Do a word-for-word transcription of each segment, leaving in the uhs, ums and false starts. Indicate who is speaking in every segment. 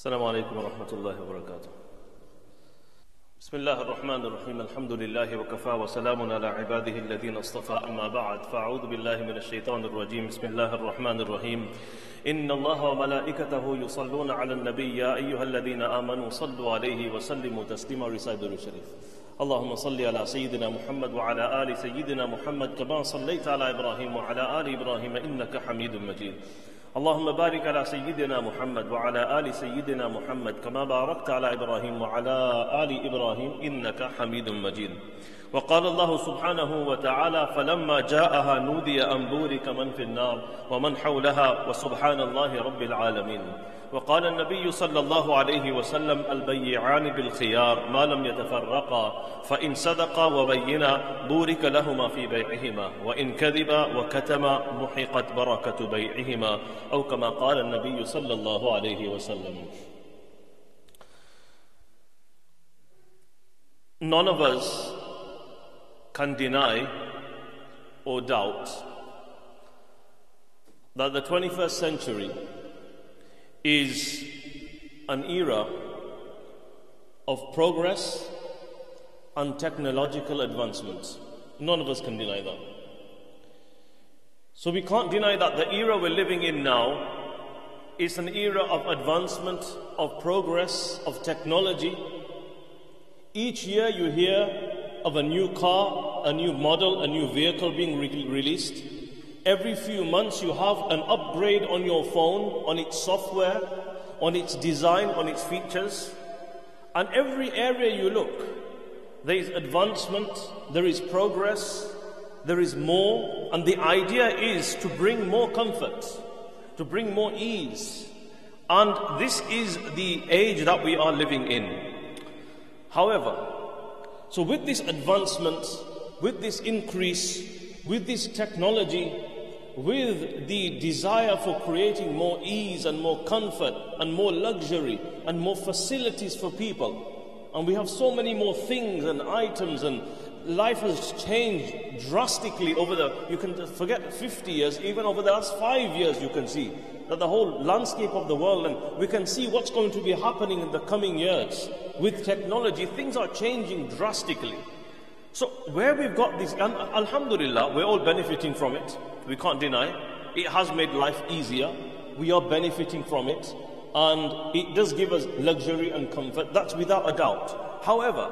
Speaker 1: السلام عليكم ورحمة الله وبركاته. بسم الله الرحمن الرحيم. الحمد لله وكفى وسلام على عباده الذين اصطفى. أما بعد فأعوذ بالله من الشيطان الرجيم. بسم الله الرحمن الرحيم. إن الله وملائكته يصلون على النبي يا أيها الذين آمنوا صلوا عليه وسلموا تسليما. Recite the Sharif. اللهم صل على سيدنا محمد وعلى آل سيدنا محمد كما صليت على إبراهيم وعلى آل إبراهيم إنك حميد مجيد. اللهم بارك على سيدنا محمد وعلى آل سيدنا محمد كما باركت على إبراهيم وعلى آل إبراهيم إنك حميد مجيد. وقال الله سبحانه وتعالى فلما جاءها نودي أن بورك من في النار ومن حولها وسبحان الله رب العالمين. وقال النبي صلى الله عليه وسلم البيعان بالخيار ما لم يتفرقا فإن صدقا وبينا بورك لهما في بيعهما وإن كذبا وكتما محقت بركة بيعهما أو كما قال النبي صلى الله عليه وسلم. None of us can deny or doubt that the twenty-first century is an era of progress and technological advancement. None of us can deny that. So we can't deny that the era we're living in now is an era of advancement, of progress, of technology. Each year you hear of a new car, a new model, a new vehicle being re- released. Every few months you have an upgrade on your phone, on its software, on its design, on its features. And every area you look, there is advancement, there is progress, there is more. And the idea is to bring more comfort, to bring more ease. And this is the age that we are living in. However, so with this advancement, with this increase, with this technology, with the desire for creating more ease and more comfort and more luxury and more facilities for people, and we have so many more things and items, and life has changed drastically over the, you can forget fifty years, even over the last five years you can see that the whole landscape of the world, and we can see what's going to be happening in the coming years. With technology, things are changing drastically. So where we've got this, and alhamdulillah, we're all benefiting from it. We can't deny. It has made life easier. We are benefiting from it. And it does give us luxury and comfort. That's without a doubt. However,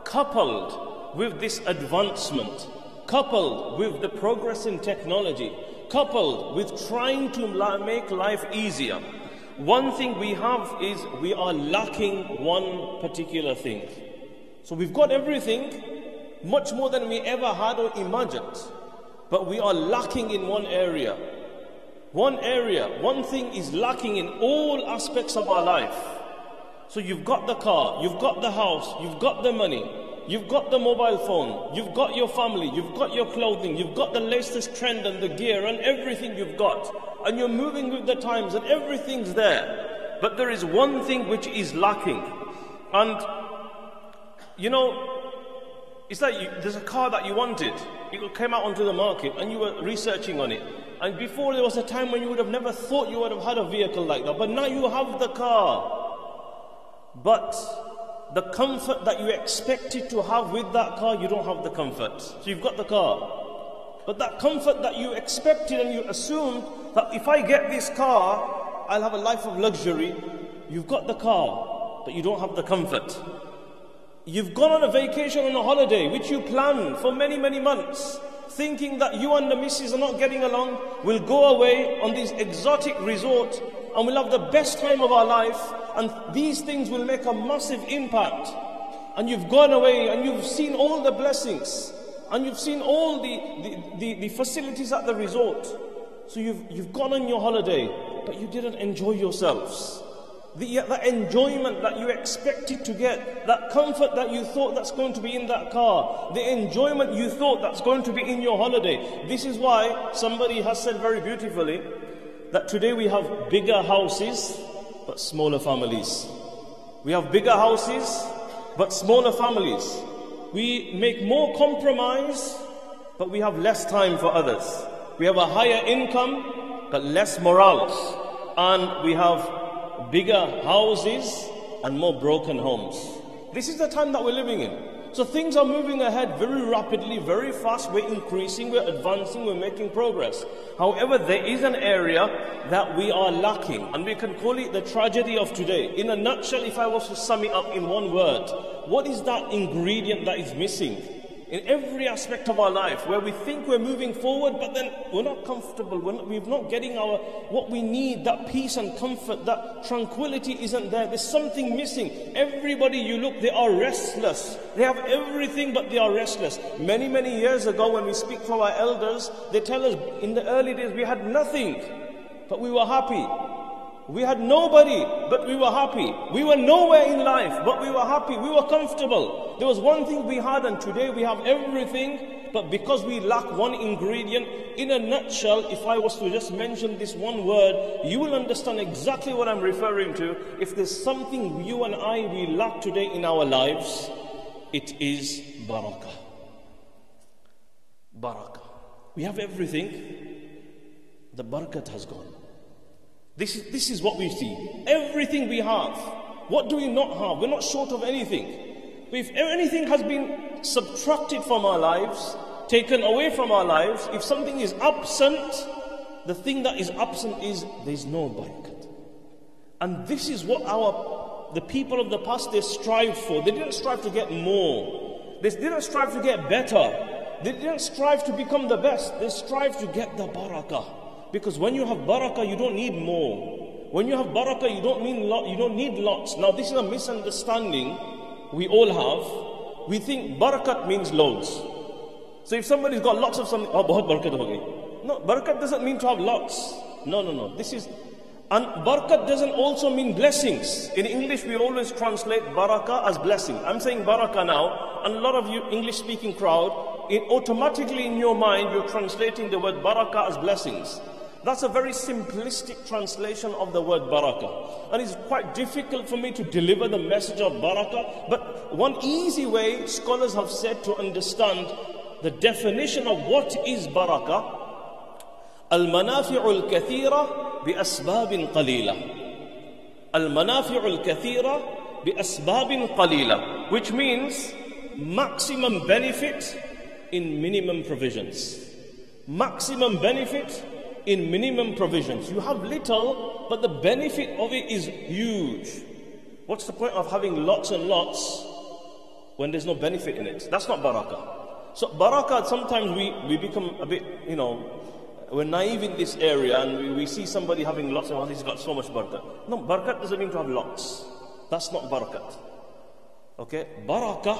Speaker 1: coupled with this advancement, coupled with the progress in technology, coupled with trying to make life easier, one thing we have is we are lacking one particular thing. So we've got everything, much more than we ever had or imagined. But we are lacking in one area. One area, one thing is lacking in all aspects of our life. So you've got the car, you've got the house, you've got the money, you've got the mobile phone, you've got your family, you've got your clothing, you've got the latest trend and the gear and everything you've got. And you're moving with the times and everything's there. But there is one thing which is lacking. And, you know, it's like you, there's a car that you wanted. It came out onto the market and you were researching on it. And before there was a time when you would have never thought you would have had a vehicle like that. But now you have the car. But the comfort that you expected to have with that car, you don't have the comfort. So you've got the car. But that comfort that you expected and you assumed that if I get this car, I'll have a life of luxury. You've got the car, but you don't have the comfort. You've gone on a vacation, on a holiday, which you planned for many, many months, thinking that you and the missus are not getting along. We'll go away on this exotic resort and we'll have the best time of our life, and these things will make a massive impact. And you've gone away and you've seen all the blessings and you've seen all the, the, the, the facilities at the resort. So you've, you've gone on your holiday, but you didn't enjoy yourselves. The, the enjoyment that you expected to get, that comfort that you thought that's going to be in that car, the enjoyment you thought that's going to be in your holiday. This is why somebody has said very beautifully that today we have bigger houses but smaller families. We have bigger houses but smaller families. We make more compromise but we have less time for others. We have a higher income but less morals. And we have bigger houses and more broken homes. This is the time that we're living in. So things are moving ahead very rapidly, very fast. We're increasing, we're advancing, we're making progress. However, there is an area that we are lacking, and we can call it the tragedy of today. In a nutshell, if I was to sum it up in one word, what is that ingredient that is missing in every aspect of our life, where we think we're moving forward, but then we're not comfortable, we're not, we're not getting our what we need, that peace and comfort, that tranquility isn't there. There's something missing. Everybody you look, they are restless. They have everything, but they are restless. Many, many years ago, when we speak to our elders, they tell us in the early days we had nothing, but we were happy. We had nobody, but we were happy. We were nowhere in life, but we were happy. We were comfortable. There was one thing we had, and today we have everything, but because we lack one ingredient. In a nutshell, if I was to just mention this one word, you will understand exactly what I'm referring to. If there's something you and I, we lack today in our lives, it is barakah. Barakah. We have everything. The barakat has gone. This is, this is what we see. Everything we have. What do we not have? We're not short of anything. But if anything has been subtracted from our lives, taken away from our lives, if something is absent, the thing that is absent is there's no barakat. And this is what our the people of the past, they strive for. They didn't strive to get more. They didn't strive to get better. They didn't strive to become the best. They strive to get the barakah. Because when you have barakah, you don't need more. When you have barakah, you don't mean lot, you don't need lots. Now this is a misunderstanding we all have. We think barakat means loads. So if somebody's got lots of something, oh, bahut barakat ho gayi. No, barakat doesn't mean to have lots. No, no, no. This is, and barakat doesn't also mean blessings. In English, we always translate barakah as blessing. I'm saying barakah now, and a lot of you English-speaking crowd, it automatically in your mind, you're translating the word barakah as blessings. That's a very simplistic translation of the word barakah. And it's quite difficult for me to deliver the message of barakah. But one easy way scholars have said to understand the definition of what is barakah, al-manafi'u al-kathira bi-asbabin qalila. Al-manafi'u al-kathira bi-asbabin qalila. Which means maximum benefit in minimum provisions. Maximum benefit in minimum provisions. You have little, but the benefit of it is huge. What's the point of having lots and lots when there's no benefit in it? That's not barakah. So barakah, sometimes we, we become a bit, you know, we're naive in this area, and we, we see somebody having lots and oh, he's got so much barakat. No, barakat doesn't mean to have lots. That's not barakat. Okay? Barakah,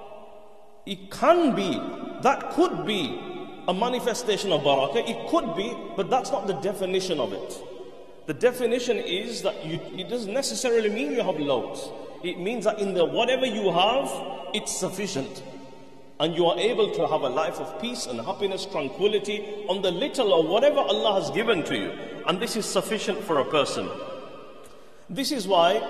Speaker 1: it can be, that could be a manifestation of barakah. It could be, but that's not the definition of it. The definition is that you, it doesn't necessarily mean you have loads. It means that in the whatever you have, it's sufficient. And you are able to have a life of peace and happiness, tranquility on the little or whatever Allah has given to you. And this is sufficient for a person. This is why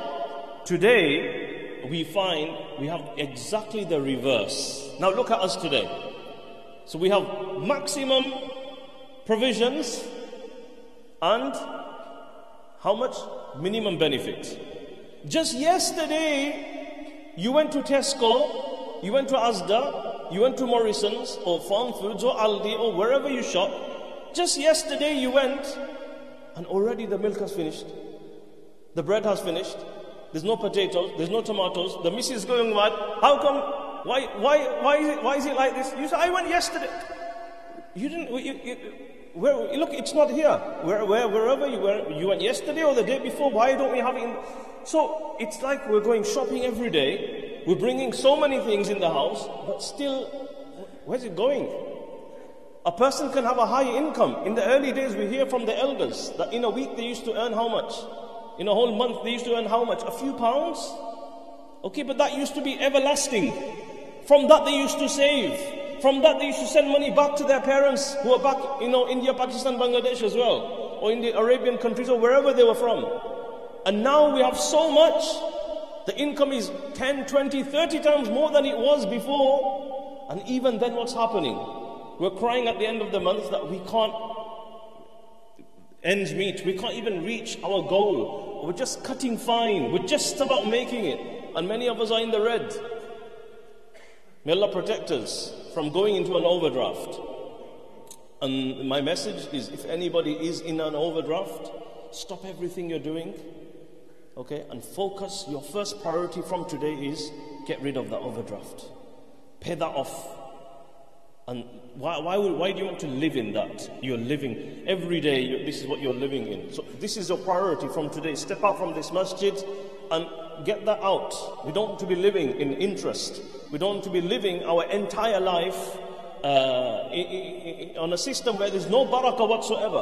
Speaker 1: today we find we have exactly the reverse. Now look at us today. So we have maximum provisions and how much? Minimum benefit. Just yesterday, you went to Tesco, you went to Asda, you went to Morrison's or Farm Foods or Aldi or wherever you shop. Just yesterday you went and already the milk has finished. The bread has finished. There's no potatoes, there's no tomatoes. The missus is going mad. How come? Why, why, why is it, why is it like this? You said, I went yesterday. You didn't, you, you, where, look, it's not here. Where, where, wherever you were, you went yesterday or the day before, why don't we have it in? So, it's like we're going shopping every day. We're bringing so many things in the house, but still, where's it going? A person can have a high income. In the early days, we hear from the elders that in a week they used to earn how much? In a whole month, they used to earn how much? A few pounds? Okay, but that used to be everlasting. From that they used to save. From that they used to send money back to their parents who are back, you know, India, Pakistan, Bangladesh as well. Or in the Arabian countries or wherever they were from. And now we have so much. The income is ten, twenty, thirty times more than it was before. And even then what's happening? We're crying at the end of the month that we can't ends meet. We can't even reach our goal or we're just cutting fine, we're just about making it, and many of us are in the red. May Allah protect us from going into an overdraft. And my message is, if anybody is in an overdraft, stop everything you're doing, okay, and focus. Your first priority from today is get rid of that overdraft. Pay that off. And why, why, would, why do you want to live in that? You're living every day, you're, this is what you're living in. So this is your priority from today. Step out from this masjid and get that out. We don't want to be living in interest. We don't want to be living our entire life uh, in, in, on a system where there's no barakah whatsoever.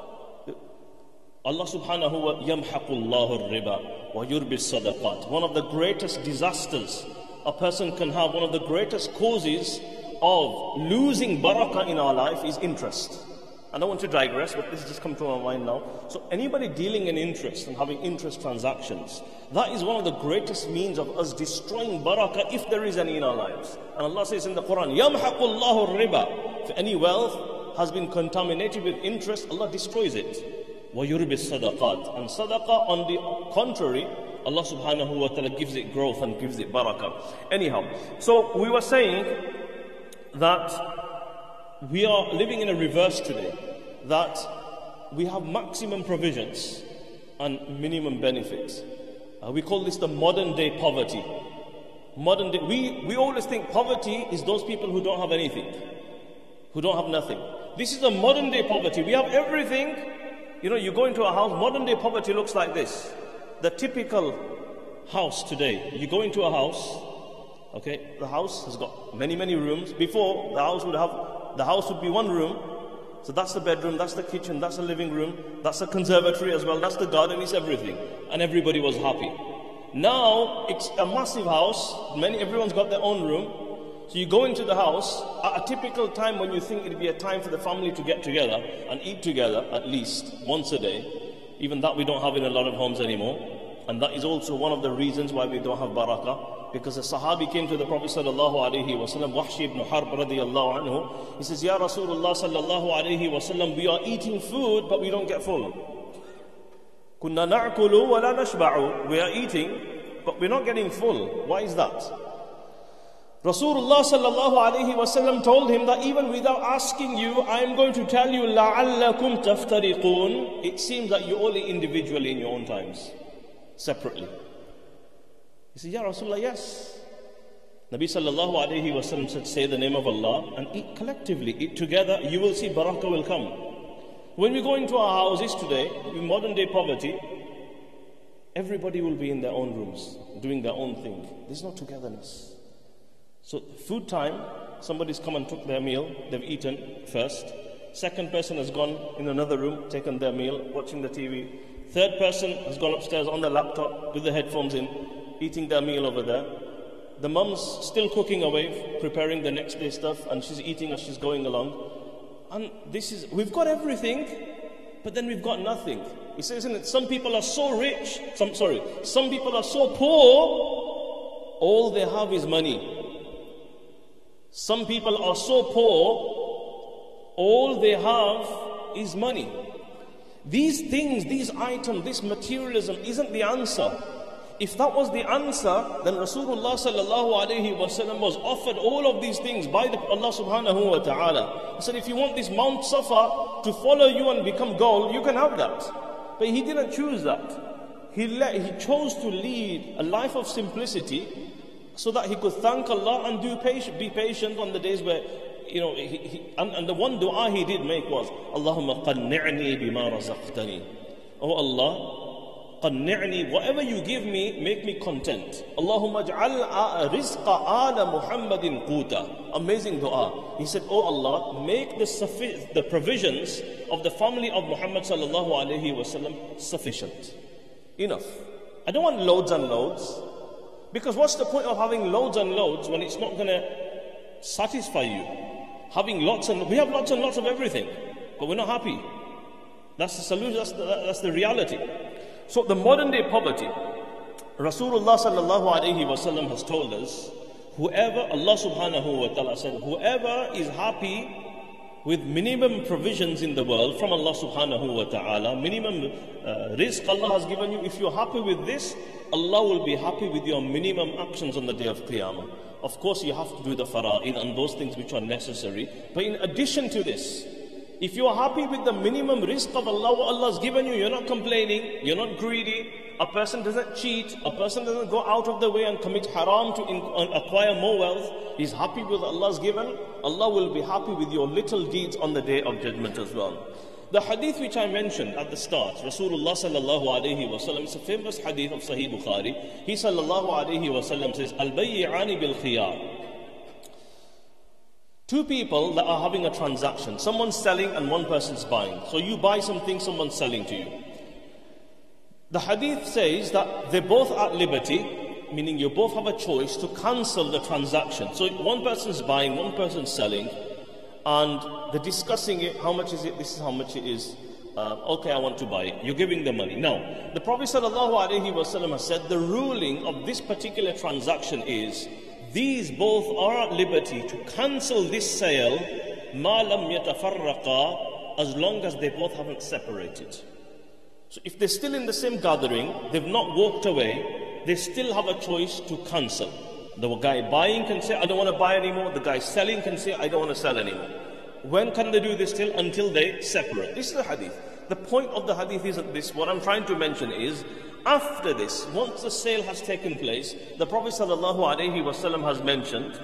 Speaker 1: Allah subhanahu wa ta'ala, يَمْحَقُ اللَّهُ الرِّبَى وَيُرْبِ الصَّدَقَاتِ. One of the greatest disasters a person can have, one of the greatest causes of losing barakah in our life is interest. I don't want to digress, but this has just come to my mind now. So anybody dealing in interest and having interest transactions, that is one of the greatest means of us destroying barakah, if there is any in our lives. And Allah says in the Quran, يَمْحَقُ اللَّهُ الرِّبَى. If any wealth has been contaminated with interest, Allah destroys it. وَيُرْبِ الصَّدَقَاتِ. And sadaqah, on the contrary, Allah subhanahu wa ta'ala gives it growth and gives it barakah. Anyhow, so we were saying that we are living in a reverse today, that we have maximum provisions and minimum benefits. Uh, we call this the modern day poverty. Modern day, we, we always think poverty is those people who don't have anything, who don't have nothing. This is a modern day poverty. We have everything. You know, you go into a house, modern day poverty looks like this. The typical house today, you go into a house, okay, the house has got many, many rooms. Before, the house would have, the house would be one room. So that's the bedroom, that's the kitchen, that's the living room, that's the conservatory as well, that's the garden, it's everything. And everybody was happy. Now, it's a massive house, many, everyone's got their own room. So you go into the house, at a typical time when you think it'd be a time for the family to get together and eat together, at least once a day. Even that we don't have in a lot of homes anymore. And that is also one of the reasons why we don't have barakah. Because a Sahabi came to the Prophet sallallahu alaihi wasallam, Wahshi ibn Harb radiyallahu anhu. He says, Ya Rasulullah sallallahu alaihi wasallam, we are eating food, but we don't get full. Kunna na'kulu wa la nashba'u. We are eating, but we're not getting full. Why is that? Rasulullah sallallahu alaihi wasallam told him that even without asking you, I am going to tell you, لَعَلَّكُمْ تَفْتَرِقُونَ. It seems that you only individually in your own times, separately. He said, Ya Rasulullah, yes. Nabi sallallahu alayhi wa sallam said, say the name of Allah and eat collectively, eat together, you will see barakah will come. When we go into our houses today, in modern day poverty, everybody will be in their own rooms, doing their own thing. There's no togetherness. So food time, somebody's come and took their meal, they've eaten first. Second person has gone in another room, taken their meal, watching the T V. Third person has gone upstairs on the laptop with the headphones in, eating their meal over there. The mum's still cooking away, preparing the next day stuff, and she's eating as she's going along. And this is, we've got everything, but then we've got nothing. He says, isn't it, some people are so rich, some, sorry, some people are so poor, all they have is money. Some people are so poor, all they have is money. These things, these items, this materialism isn't the answer. If that was the answer, then Rasulullah sallallahu alayhi wa sallam was offered all of these things by the, Allah subhanahu wa ta'ala. He said, if you want this Mount Safa to follow you and become gold, you can have that. But he didn't choose that. He, let, he chose to lead a life of simplicity so that he could thank Allah and do patient, be patient on the days where, you know, he, he, and, and the one dua he did make was, Allahumma qanni'ni bima razaqtani. Oh Allah, qanni'ni, whatever you give me, make me content. Allahumma ja'al rizqa ala Muhammadin quta. Amazing dua. He said, oh Allah, make the, suffi- the provisions of the family of Muhammad sallallahu alayhi wa sallam sufficient. Enough. I don't want loads and loads. Because what's the point of having loads and loads when it's not going to satisfy you? Having lots and we have lots and lots of everything, but we're not happy. That's the solution. That's the, that's the reality. So the modern day poverty, Rasulullah sallallahu alaihi wasallam has told us, whoever Allah subhanahu wa taala said, whoever is happy with minimum provisions in the world from Allah subhanahu wa ta'ala, minimum uh, rizq Allah has given you. If you're happy with this, Allah will be happy with your minimum actions on the day of Qiyamah. Of course, you have to do the fara'id and those things which are necessary. But in addition to this, if you are happy with the minimum rizq of Allah, what Allah has given you, you're not complaining, you're not greedy, a person doesn't cheat, a person doesn't go out of the way and commit haram to in, uh, acquire more wealth, he's happy with what Allah has given, Allah will be happy with your little deeds on the day of judgment as well. The hadith which I mentioned at the start, Rasulullah sallallahu alayhi wa sallam, is a famous hadith of Sahih Bukhari. He sallallahu alayhi wa sallam says, Al-bayyi'ani bil-khiyar. Two people that are having a transaction, someone's selling and one person's buying. So you buy something, someone's selling to you. The hadith says that they're both at liberty, meaning you both have a choice to cancel the transaction. So one person's buying, one person's selling, and they're discussing it, how much is it, this is how much it is, uh, okay, I want to buy it. You're giving the money. Now, the Prophet ﷺ has said the ruling of this particular transaction is, these both are at liberty to cancel this sale, ma lam yatafarraqa, as long as they both haven't separated. So if they're still in the same gathering, they've not walked away, they still have a choice to cancel. The guy buying can say, I don't want to buy anymore. The guy selling can say, I don't want to sell anymore. When can they do this till? Until they separate. This is the hadith. The point of the hadith isn't this. What I'm trying to mention is, after this, once the sale has taken place, the Prophet ﷺ has mentioned,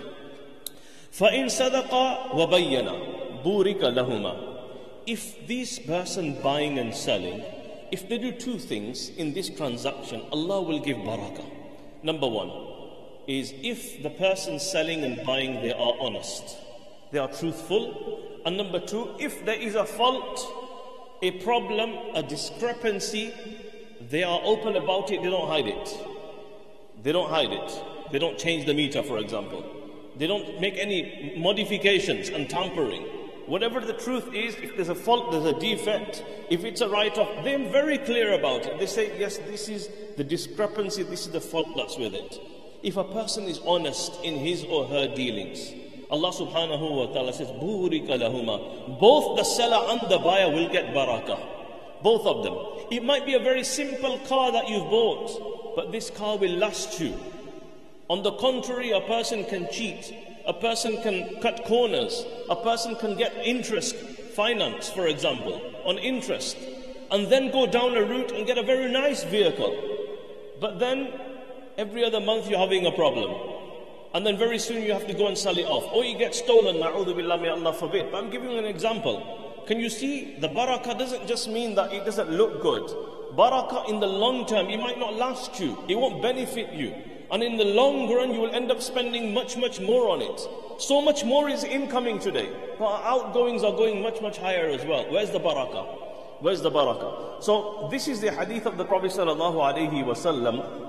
Speaker 1: فَإِن صَدَقَ وَبَيَّنَا بُورِكَ لَهُمَا. If this person buying and selling, if they do two things in this transaction, Allah will give barakah. Number one is if the person selling and buying, they are honest, they are truthful. And number two, if there is a fault, a problem, a discrepancy, they are open about it, they don't hide it. They don't hide it. They don't change the meter, for example. They don't make any modifications and tampering. Whatever the truth is, if there's a fault, there's a defect, if it's a write-off, they're very clear about it. They say, yes, this is the discrepancy, this is the fault that's with it. If a person is honest in his or her dealings, Allah subhanahu wa ta'ala says, Burika lahuma. Both the seller and the buyer will get barakah. Both of them. It might be a very simple car that you've bought, but this car will last you. On the contrary, a person can cheat, a person can cut corners, a person can get interest, finance for example, on interest, and then go down a route and get a very nice vehicle. But then, every other month you're having a problem. And then very soon you have to go and sell it off. Or you get stolen, na'udhu billah, may Allah forbid. But I'm giving you an example. Can you see, the barakah doesn't just mean that it doesn't look good. Barakah in the long term, it might not last you. It won't benefit you. And in the long run, you will end up spending much, much more on it. So much more is incoming today. But our outgoings are going much, much higher as well. Where's the barakah? Where's the barakah? So this is the hadith of the Prophet sallallahu alaihi wasallam.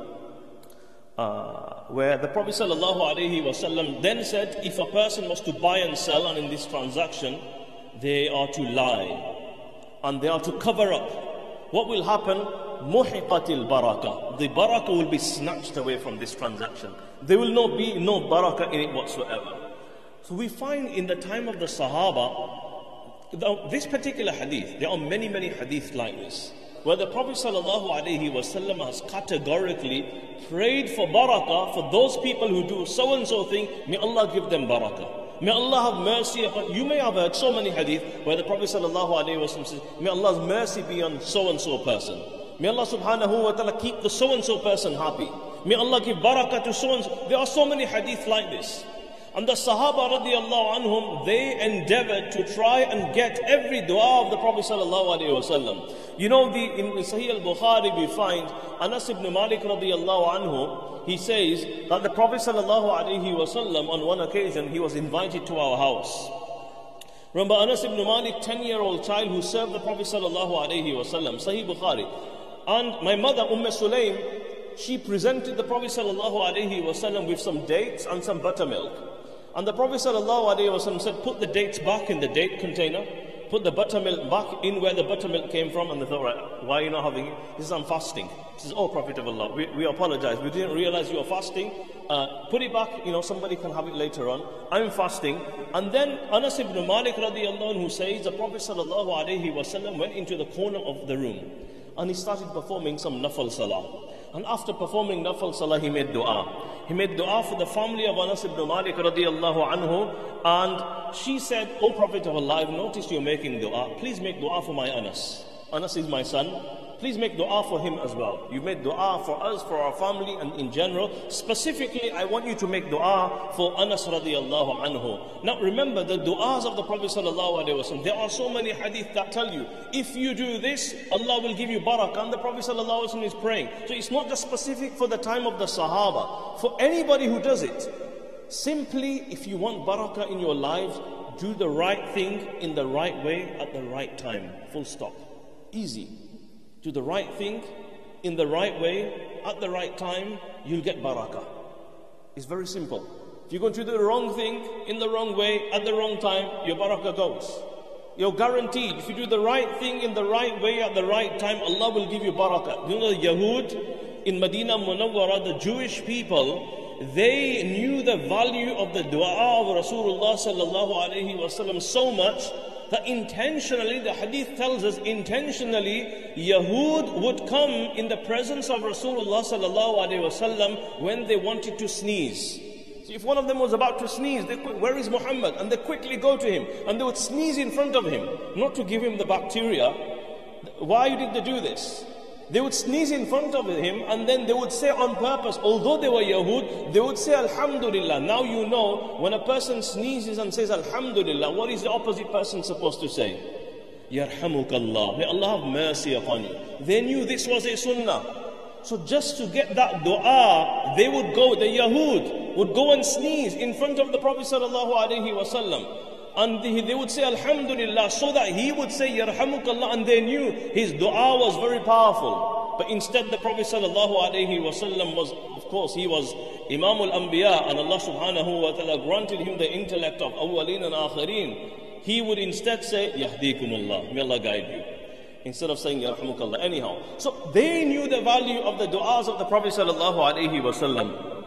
Speaker 1: Uh, where the Prophet ﷺ then said, if a person was to buy and sell, and in this transaction, they are to lie, and they are to cover up. What will happen? Muhiqatil barakah. The barakah will be snatched away from this transaction. There will not be no barakah in it whatsoever. So we find in the time of the Sahaba, this particular hadith, there are many, many hadiths like this, where the Prophet ﷺ has categorically prayed for barakah for those people who do so and so thing. May Allah give them barakah. May Allah have mercy upon. You may have heard so many hadith where the Prophet ﷺ says, may Allah's mercy be on so and so person. May Allah subhanahu wa ta'ala keep the so and so person happy. May Allah give barakah to so and so. There are so many hadith like this. And the Sahaba radiallahu anhum, they endeavored to try and get every dua of the Prophet sallallahu alaihi wasallam. You know, the, in Sahih al-Bukhari we find Anas ibn Malik radiallahu anhu, he says that the Prophet sallallahu alaihi wasallam on one occasion, he was invited to our house. Remember Anas ibn Malik, ten-year-old child who served the Prophet sallallahu alaihi wasallam, Sahih Bukhari. And my mother, Umm Sulaym, she presented the Prophet sallallahu alaihi wasallam with some dates and some buttermilk. And the Prophet ﷺ said, put the dates back in the date container, put the buttermilk back in where the buttermilk came from, and they thought, right, why are you not having it? He says, I'm fasting. He says, oh, Prophet of Allah, we, we apologize. We didn't realize you were fasting. Uh, put it back, you know, somebody can have it later on. I'm fasting. And then Anas ibn Malik radiallahu anhu says, the Prophet sallallahu alayhi wa sallam went into the corner of the room and he started performing some nafal salah. And after performing nafal salah, he made dua. He made dua for the family of Anas ibn Malik radiallahu anhu. And she said, oh Prophet of Allah, I've noticed you're making dua. Please make dua for my Anas. Anas is my son. Please make dua for him as well. You've made dua for us, for our family, and in general. Specifically, I want you to make dua for Anas radiallahu anhu. Now remember, the duas of the Prophet sallallahu alaihi wasallam, there are so many hadith that tell you, if you do this, Allah will give you barakah. And the Prophet sallallahu alaihi wasallam is praying. So it's not just specific for the time of the Sahaba. For anybody who does it, simply, if you want barakah in your lives, do the right thing in the right way at the right time. Full stop. Easy. Do the right thing in the right way at the right time, you'll get barakah. It's very simple. If you're going to do the wrong thing in the wrong way at the wrong time, your barakah goes. You're guaranteed. If you do the right thing in the right way at the right time, Allah will give you barakah. You know the Yahud in Medina Munawwara, the Jewish people, they knew the value of the dua of Rasulullah sallallahu alaihi wasallam so much that intentionally, the hadith tells us, intentionally, Yahud would come in the presence of Rasulullah sallallahu alaihi wasallam when they wanted to sneeze. So if one of them was about to sneeze, they quick, where is Muhammad? And they quickly go to him, and they would sneeze in front of him, not to give him the bacteria. Why did they do this? They would sneeze in front of him, and then they would say on purpose, although they were Yahud, they would say Alhamdulillah. Now you know, when a person sneezes and says Alhamdulillah, what is the opposite person supposed to say? Yarhamukallah. May Allah have mercy upon you. They knew this was a sunnah. So just to get that dua, they would go, the Yahud would go and sneeze in front of the Prophet sallallahu alaihi wasallam. And they would say Alhamdulillah, so that he would say Yarhamukallah, and they knew his dua was very powerful. But instead the Prophet sallallahu alaihi wasallam was, of course, he was Imam al-Anbiya, and Allah subhanahu wa ta'ala granted him the intellect of awwaleen and akhareen. He would instead say Yahdikumullah, may Allah guide you, instead of saying Yarhamukallah. Anyhow, so they knew the value of the du'as of the Prophet sallallahu alaihi wasallam.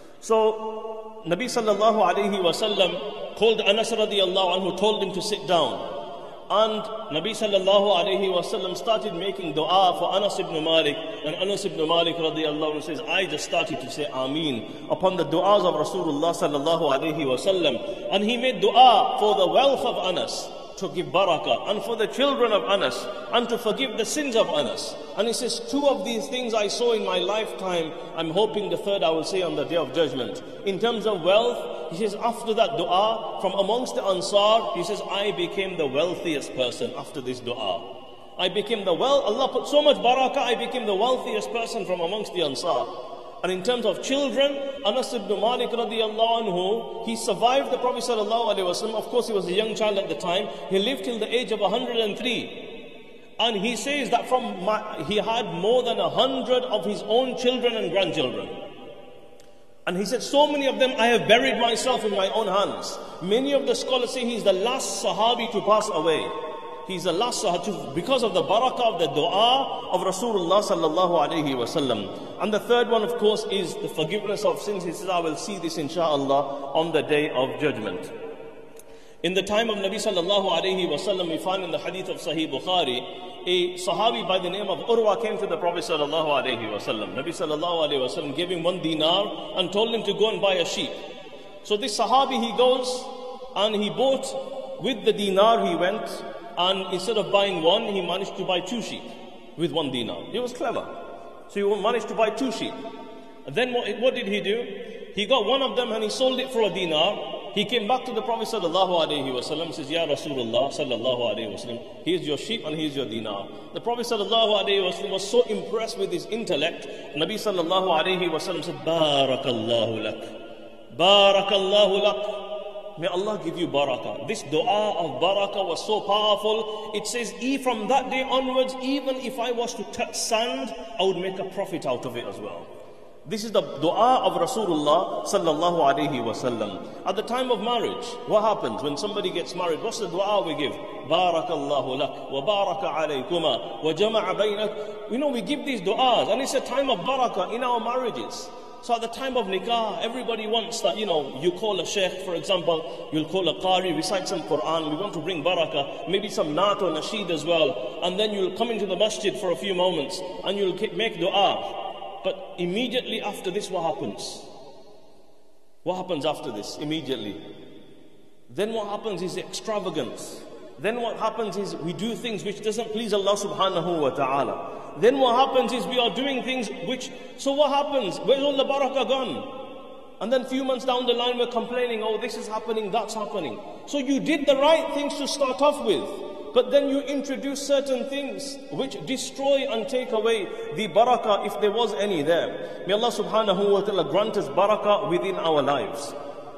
Speaker 1: So Nabi sallallahu alaihi wasallam called Anas radiallahu anhu, told him to sit down. And Nabi sallallahu alayhi wa sallam started making dua for Anas ibn Malik. And Anas ibn Malik radiallahu anhu says, I just started to say Ameen upon the du'as of Rasulullah sallallahu alayhi wa sallam. And he made dua for the wealth of Anas, to give barakah, and for the children of Anas, and to forgive the sins of Anas. And he says, two of these things I saw in my lifetime, I'm hoping the third I will say on the Day of Judgment. In terms of wealth, he says, after that dua, from amongst the Ansar, he says, I became the wealthiest person after this dua. I became the wealth, Allah put so much barakah, I became the wealthiest person from amongst the Ansar. And in terms of children, Anas ibn Malik radiallahu anhu, he survived the Prophet sallallahu alaihi wasallam. Of course, he was a young child at the time. He lived till the age of one hundred and three. And he says that from my, he had more than a hundred of his own children and grandchildren. And he said, so many of them I have buried myself in my own hands. Many of the scholars say he's the last Sahabi to pass away. He's the last Sahabi because of the barakah of the dua of Rasulullah sallallahu alayhi wa sallam. And the third one, of course, is the forgiveness of sins. He says, I will see this inshaAllah on the Day of Judgment. In the time of Nabi sallallahu alayhi wa sallam, we find in the hadith of Sahih Bukhari, a Sahabi by the name of Urwa came to the Prophet sallallahu alayhi wa sallam. Nabi sallallahu alayhi wa sallam gave him one dinar and told him to go and buy a sheep. So this Sahabi, he goes and he bought, with the dinar he went, and instead of buying one, he managed to buy two sheep with one dinar. He was clever. So he managed to buy two sheep. And then what, what did he do? He got one of them and he sold it for a dinar. He came back to the Prophet sallallahu alaihi wasallam, says, Ya Rasulullah sallallahu alaihi wasallam, here's your sheep and here's your dinar. The Prophet sallallahu alaihi wasallam was so impressed with his intellect. Nabi sallallahu alaihi wasallam said, Barakallahu lak. Barakallahu lak. May Allah give you barakah. This dua of barakah was so powerful. It says, e from that day onwards, even if I was to touch sand, I would make a profit out of it as well. This is the dua of Rasulullah sallallahu alayhi wasallam. At the time of marriage, what happens when somebody gets married? What's the dua we give? Barakallahu lak, wa baraka alaykuma, wa jama'a baynak. You know, we give these du'as, and it's a time of barakah in our marriages. So at the time of nikah, everybody wants that, you know, you call a sheikh, for example, you'll call a qari, recite some Quran, we want to bring barakah, maybe some naat or nasheed as well, and then you'll come into the masjid for a few moments, and you'll make dua. But immediately after this, what happens? What happens after this? Immediately. Then what happens is extravagance. Then what happens is we do things which doesn't please Allah subhanahu wa ta'ala. Then what happens is we are doing things which, so what happens? Where's all the barakah gone? And then a few months down the line we're complaining, oh, this is happening, that's happening. So you did the right things to start off with, but then you introduce certain things which destroy and take away the barakah if there was any there. May Allah subhanahu wa ta'ala grant us barakah within our lives.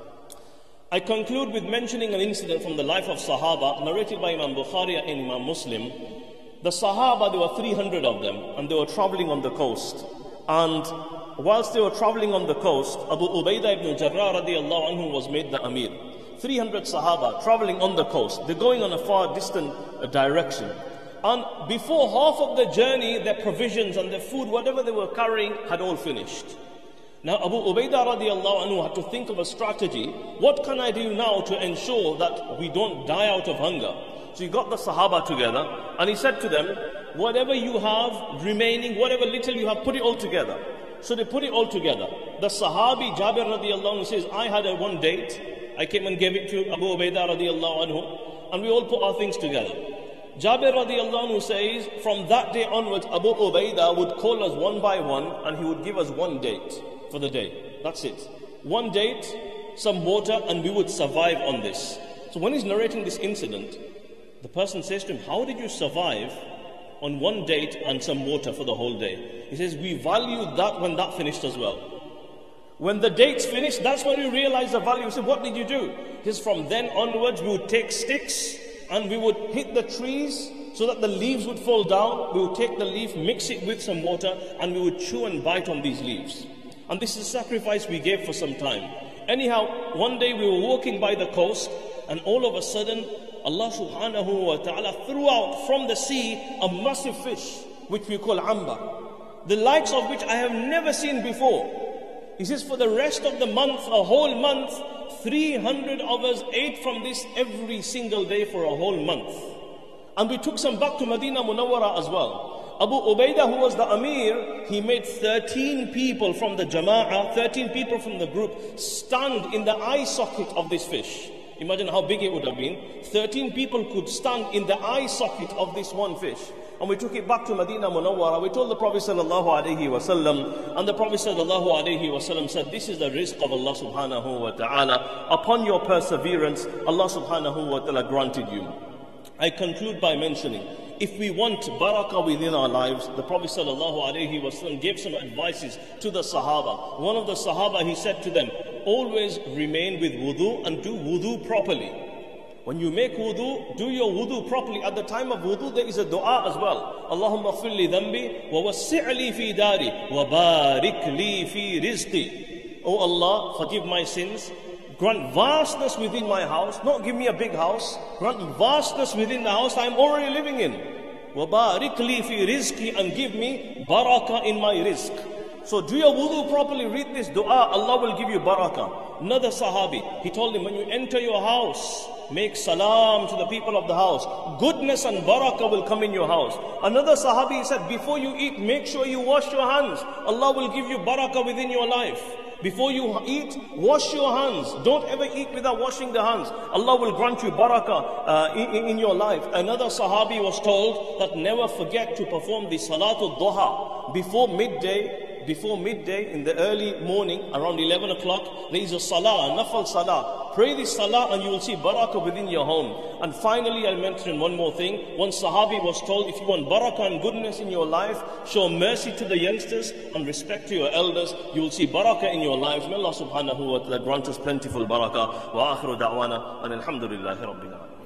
Speaker 1: I conclude with mentioning an incident from the life of Sahaba narrated by Imam Bukhari and Imam Muslim. The Sahaba, there were three hundred of them, and they were traveling on the coast. And whilst they were traveling on the coast, Abu Ubaidah ibn Jarrah radiallahu anhu was made the Amir. three hundred Sahaba traveling on the coast. They're going on a far distant direction. And before half of the journey, their provisions and their food, whatever they were carrying, had all finished. Now Abu Ubaidah radiallahu anhu had to think of a strategy. What can I do now to ensure that we don't die out of hunger? So he got the Sahaba together and he said to them, whatever you have remaining, whatever little you have, put it all together. So they put it all together. The Sahabi Jabir radiallahu anhu says, I had a one date. I came and gave it to Abu Ubaidah radiallahu anhu, and we all put our things together. Jabir radiallahu anhu says, from that day onwards, Abu Ubaidah would call us one by one and he would give us one date for the day. That's it. One date, some water, and we would survive on this. So when he's narrating this incident, the person says to him, how did you survive on one date and some water for the whole day? He says, we valued that when that finished as well. When the dates finished, that's when we realized the value. He said, what did you do? He says, from then onwards, we would take sticks and we would hit the trees so that the leaves would fall down. We would take the leaf, mix it with some water, and we would chew and bite on these leaves. And this is a sacrifice we gave for some time. Anyhow, one day we were walking by the coast, and all of a sudden, Allah subhanahu wa ta'ala threw out from the sea a massive fish, which we call amba, the likes of which I have never seen before. He says, for the rest of the month, a whole month, three hundred of us ate from this every single day for a whole month. And we took some back to Medina Munawwara as well. Abu Ubaidah, who was the Amir, he made thirteen people from the Jama'ah, thirteen people from the group, stand in the eye socket of this fish. Imagine how big it would have been. thirteen people could stand in the eye socket of this one fish. And we took it back to Medina Munawwara. We told the Prophet sallallahu alaihi wasallam, and the Prophet sallallahu alaihi wasallam said, this is the rizq of Allah subhanahu wa ta'ala. Upon your perseverance, Allah subhanahu wa ta'ala granted you. I conclude by mentioning, if we want barakah within our lives, the Prophet sallallahu alaihi wasallam gave some advices to the Sahaba. One of the Sahaba, he said to them, always remain with wudu and do wudu properly. When you make wudu, do your wudu properly. At the time of wudu, there is a dua as well. Allahumma ighfir li dhanbi wa wasi' fi dari wa barik li fi rizqi. Oh Allah, forgive my sins. Grant vastness within my house. Not give me a big house. Grant vastness within the house I am already living in. Wa barik li fi rizqi, and give me barakah in my rizq. So do your wudu properly, read this dua, Allah will give you barakah. Another Sahabi, he told him, when you enter your house, make salam to the people of the house. Goodness and barakah will come in your house. Another Sahabi, he said, before you eat, make sure you wash your hands. Allah will give you barakah within your life. Before you eat, wash your hands. Don't ever eat without washing the hands. Allah will grant you barakah uh, in, in your life. Another Sahabi was told that never forget to perform the Salatul Duha before midday. Before midday, in the early morning, around eleven o'clock, there is a salah, a nafal salah. Pray this salah and you will see barakah within your home. And finally, I'll mention one more thing. One Sahabi was told, if you want barakah and goodness in your life, show mercy to the youngsters and respect to your elders, you will see barakah in your lives. May Allah subhanahu wa ta'ala grant us plentiful barakah. Wa akhiru da'wana and alhamdulillahi rabbil alamin.